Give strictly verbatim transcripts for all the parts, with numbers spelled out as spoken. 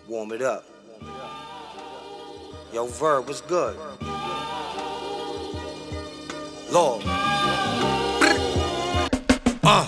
Warm it up. Yo, Verb, what's good? Lord. Uh.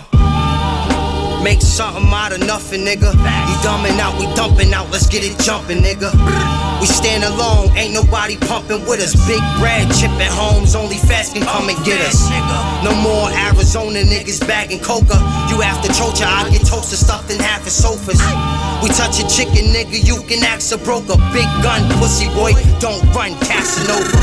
Make something out of nothing, nigga. You dumbing out, we dumping out, let's get it jumping, nigga. We stand alone, ain't nobody pumping with us. Big bread, chipping homes, only fast can come and get us. No more Arizona niggas bagging coca. You after Trocha, I get toasted, stuffed in half of sofas. We touch a chicken, nigga, you can ask a broker. Big gun, pussy boy, don't run, Casanova.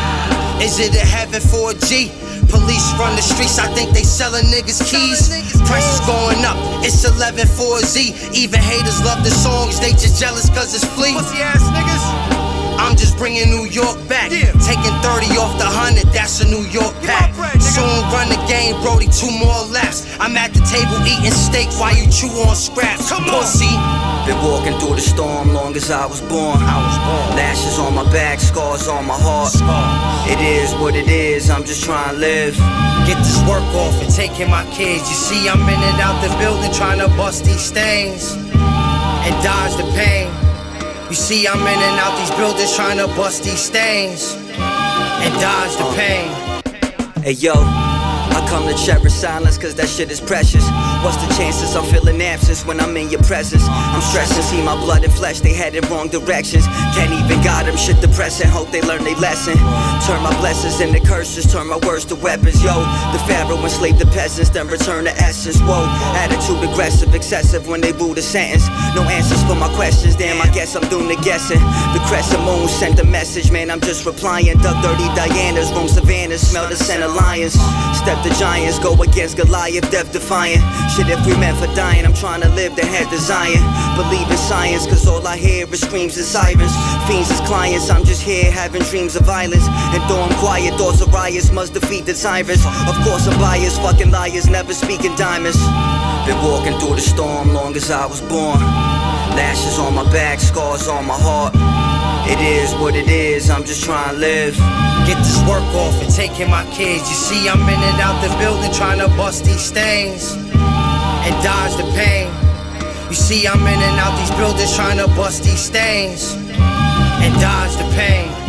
Is it a heaven for a G? Police run the streets, I think they selling niggas keys. Prices going up, it's eleven for a Z. Even haters love the songs, they just jealous cause it's flea. Pussy ass niggas. I'm just bringing New York back. Yeah. Taking thirty off the hundred, that's a New York pack. Soon run the game, Brody, two more laps. I'm at the table eating steak while you chew on scraps. Come on. Pussy. Been walking through the storm long as I was born. I was born. Lashes on my back, scars on my heart. Scars. It is what it is, I'm just trying to live. Get this work off and taking my kids. You see, I'm in and out the building trying to bust these stains and dodge the pain. You see, I'm in and out these buildings trying to bust these stains and dodge the pain. Hey yo, I come to cherish silence cause that shit is precious. What's the chances I'm feeling absence when I'm in your presence? I'm stressing, see my blood and flesh, they headed wrong directions. Can't even guide them, shit depressing, hope they learn their lesson. Turn my blessings into curses, turn my words to weapons. Yo, the pharaoh enslaved the peasants, then return to essence. Whoa, attitude aggressive, excessive when they rule the sentence. No answers for my questions, damn I guess I'm doomed to guessing. The crescent moon sent a message, man I'm just replying. Dug dirty Dianas, roam savannas, smell the scent of lions. Step the giants, go against Goliath, death defiant. Shit, if we meant for dying, I'm trying to live the head to Zion. Believe in science, cause all I hear is screams and sirens. Fiends as clients, I'm just here having dreams of violence. And though I'm quiet, thoughts of riots must defeat the tyrants. Of course I'm biased, fucking liars, never speaking diamonds. Been walking through the storm long as I was born. Lashes on my back, scars on my heart. It is what it is, I'm just trying to live. Get this work off and taking my kids. You see, I'm in and out the building trying to bust these stains and dodge the pain. You see, I'm in and out these buildings trying to bust these stains and dodge the pain.